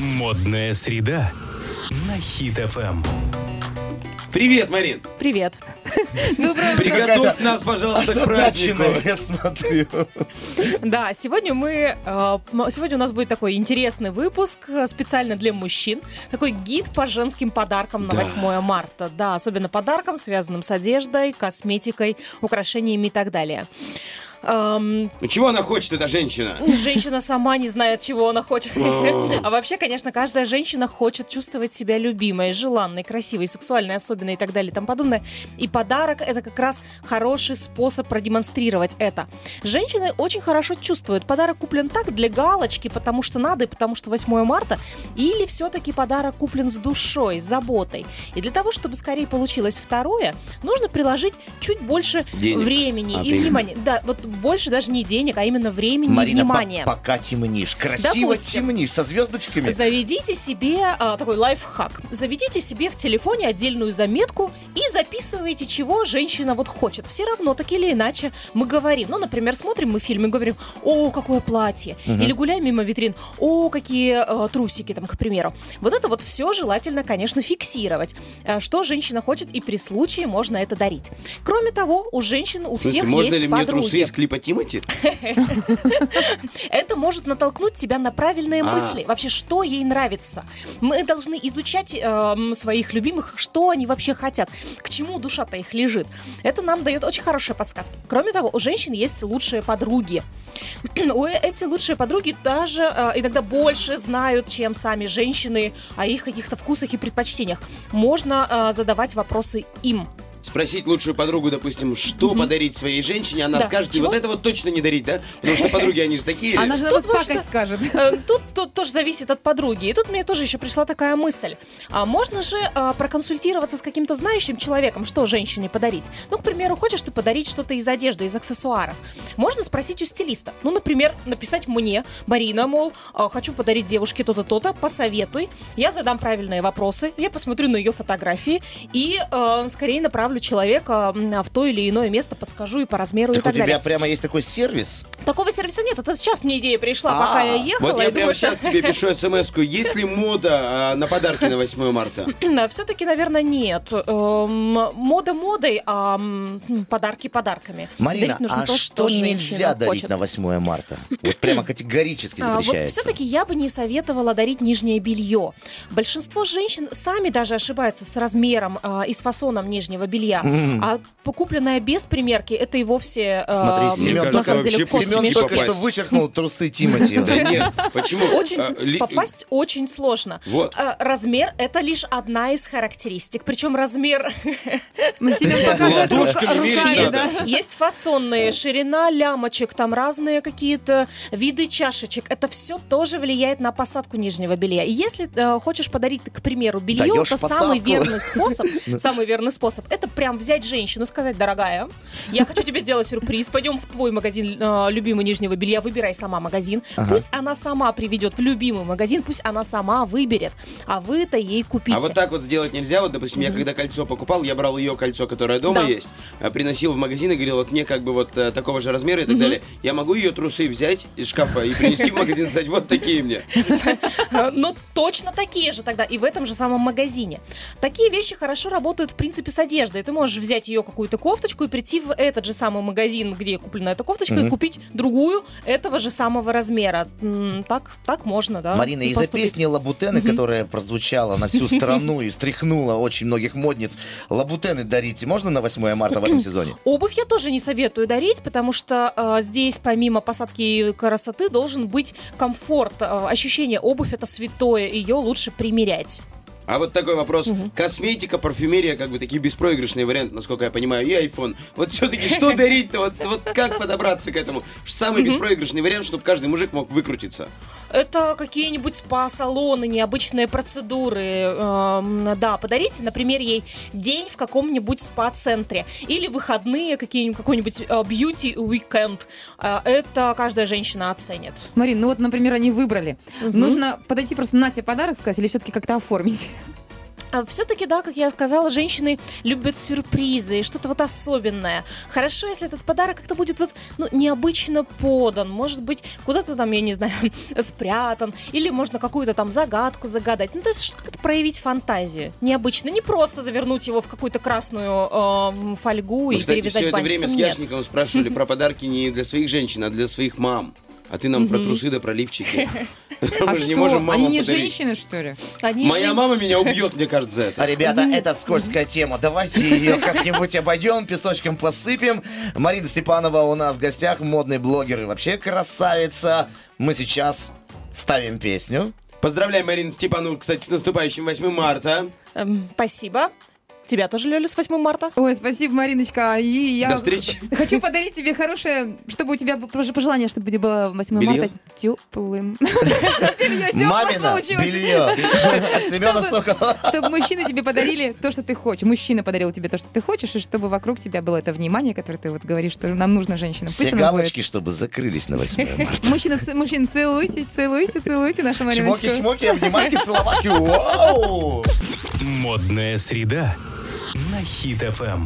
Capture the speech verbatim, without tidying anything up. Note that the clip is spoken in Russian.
Модная среда на Хит эф эм. Привет, Марин. Привет. Доброе утро. Приготовь нас, пожалуйста, к празднику. Я смотрю. Да, сегодня мы, э, сегодня у нас будет такой интересный выпуск э, специально для мужчин. Такой гид по женским подаркам на Да. восьмое марта. Да, особенно подаркам, связанным с одеждой, косметикой, украшениями и так далее. Эм, Ну, чего она хочет, эта женщина? Женщина сама не знает, чего она хочет. А вообще, конечно, каждая женщина хочет чувствовать себя любимой, желанной, красивой, сексуальной, особенной и так далее и тому подобное. И подарок — это как раз хороший способ продемонстрировать это. Женщины очень хорошо чувствуют, подарок куплен так для галочки, потому что надо и потому что восьмое марта, или все-таки подарок куплен с душой, с заботой. И для того, чтобы скорее получилось второе, нужно приложить чуть больше Денег. времени А, и времени. внимания. Да, вот больше даже не денег, а именно времени Марина, и внимания. по- пока темнишь. Красиво Допустим. темнишь, со звездочками. Заведите себе а, такой лайфхак. Заведите себе в телефоне отдельную заметку и записывайте, чего женщина вот хочет. Все равно, так или иначе, мы говорим. Ну, например, смотрим мы фильм и говорим: о, какое платье. Или гуляем мимо витрин: о, какие а, трусики, там, к примеру. Вот это вот все желательно, конечно, фиксировать. А, что женщина хочет, и при случае можно это дарить. Кроме того, у женщин, у В смысле, всех можно есть ли мне подруги. трусы из клипа Тимати? Это может натолкнуть тебя на правильные А. мысли. Вообще, что ей нравится. Мы должны изучать эм, своих любимых, что они вообще хотят, к чему душа-то их лежит. Это нам дает очень хорошие подсказки. Кроме того, у женщин есть лучшие подруги. У э- Эти лучшие подруги даже э, иногда больше знают, чем сами женщины, о их каких-то вкусах и предпочтениях. Можно э, задавать вопросы им. Спросить лучшую подругу, допустим, что подарить своей женщине, она Да. скажет, и Чего? вот это вот точно не дарить, да? Потому что подруги, они же такие. Она же Тут вот вот пакость что- скажет. Э, Тут, тут тоже зависит от подруги. И тут мне тоже еще пришла такая мысль. А можно же а, проконсультироваться с каким-то знающим человеком, что женщине подарить. Ну, к примеру, хочешь ты подарить что-то из одежды, из аксессуаров. Можно спросить у стилиста. Ну, например, написать мне: Марина, мол, а, хочу подарить девушке то-то, то-то, посоветуй. Я задам правильные вопросы, я посмотрю на ее фотографии и э, скорее направлю человека м, в то или иное место, подскажу и по размеру и Так у так тебя далее. прямо есть такой сервис? Такого сервиса нет. Это сейчас мне идея пришла, А, пока я ехала. Вот я и прямо думаю, что- сейчас тебе пишу смс-ку. Есть ли мода а, на подарки на восьмое марта? Все-таки, наверное, нет. Эм, Мода модой, а м, подарки подарками. Марина, Дарить нужно а то, что женщина нельзя дарить хочет. на восьмое марта? Вот прямо категорически А, Вот запрещается. все-таки я бы не советовала дарить нижнее белье. Большинство женщин сами даже ошибаются с размером а, и с фасоном нижнего белья. А покупленное без примерки, это и вовсе а, Смотри, м, Семен на только- самом деле вообще кость Семен Типа мешок. только что попасть. вычеркнул трусы Тимати. Да нет, почему? Очень А, ли- попасть очень сложно. Вот. А, Размер — это лишь одна из характеристик. Причем размер Мы Семен показывает рука- Ладошками мерить руками, надо. да. есть фасонные, ширина лямочек, там разные какие-то виды чашечек. Это все тоже влияет на посадку нижнего белья. И если э, хочешь подарить, к примеру, белье, Даешь то посадку. самый верный способ, самый верный способ, это прям взять женщину, сказать: дорогая, я хочу тебе сделать сюрприз, пойдем в твой магазин э, любимый нижнего белья, выбирай сама магазин. Пусть она сама приведет в любимый магазин, пусть она сама выберет, а вы-то ей купите. А вот так вот сделать нельзя? Вот, допустим, я когда кольцо покупал, я брал ее кольцо, которое дома Да. есть, а, приносил в магазин и говорил: вот мне как бы вот э, такого же размера и так далее. Я могу ее трусы взять из шкафа и принести в магазин и сказать: вот такие мне. Э, Ну, точно такие же тогда, и в этом же самом магазине. Такие вещи хорошо работают, в принципе, с одеждой. Ты можешь взять ее какую-то кофточку и прийти в этот же самый магазин, где куплена эта кофточка, и купить другую этого же самого размера. М, Так, так можно, да. Марина, и из-за поступить. песни Лабутены, которая прозвучала на всю страну и стряхнула очень многих модниц, Лабутены дарите можно на восьмое марта в этом сезоне? Обувь я тоже не советую дарить, потому что э, здесь помимо посадки и красоты должен быть комфорт, э, ощущение. Обувь — это святое, ее лучше примерять. А вот такой вопрос. Косметика, парфюмерия, как бы такие беспроигрышные варианты, насколько я понимаю, и iPhone. Вот все-таки что дарить-то? Вот, вот как подобраться к этому? Самый беспроигрышный вариант, чтобы каждый мужик мог выкрутиться. Это какие-нибудь спа-салоны, необычные процедуры. Эм, да, подарите, например, ей день в каком-нибудь спа-центре. Или выходные, какие-нибудь, какой-нибудь э, бьюти-уикенд. Э, это каждая женщина оценит. Марин, ну вот, например, они выбрали. Нужно подойти просто на тебе подарок сказать или все-таки как-то оформить? Все-таки, да, как я сказала, женщины любят сюрпризы, что-то вот особенное. Хорошо, если этот подарок как-то будет вот, ну, необычно подан, может быть, куда-то там, я не знаю, спрятан, или можно какую-то там загадку загадать. Ну, то есть как-то проявить фантазию. Необычно, не просто завернуть его в какую-то красную э, фольгу Мы, и кстати, перевязать все это время бантиком. с Нет. Яшниковым спрашивали про подарки не для своих женщин, а для своих мам. А ты нам про трусы да про лифчики. А Мы же не что? можем Они мамам не подарить. женщины, что ли? Они Моя же- мама меня убьет, мне кажется, за А, это. ребята, это скользкая тема. Давайте ее как-нибудь обойдем, песочком посыпем. Марина Степанова у нас в гостях, модный блогер и вообще красавица. Мы сейчас ставим песню. Поздравляем Марину Степанову, кстати, с наступающим восьмым марта. Эм, Спасибо. Тебя тоже, Лёля, с восьмым марта. Ой, спасибо, Мариночка. И я До встречи. хочу подарить тебе хорошее, чтобы у тебя было пожелание, чтобы тебе было восьмое Белье? марта теплым. Мамина белье от Семена Чтобы- Сокола. Чтобы мужчины тебе подарили то, что ты хочешь. Мужчина подарил тебе то, что ты хочешь, и чтобы вокруг тебя было это внимание, которое ты вот говоришь, что нам нужно женщинам. Пусть Все оно будет. галочки, чтобы закрылись на восьмое марта. Мужчина, ц- мужчин, целуйте, целуйте, целуйте нашу Мариночку. Чмоки-чмоки, обнимашки, целовашки. Вау! Модная среда на Хит эф эм.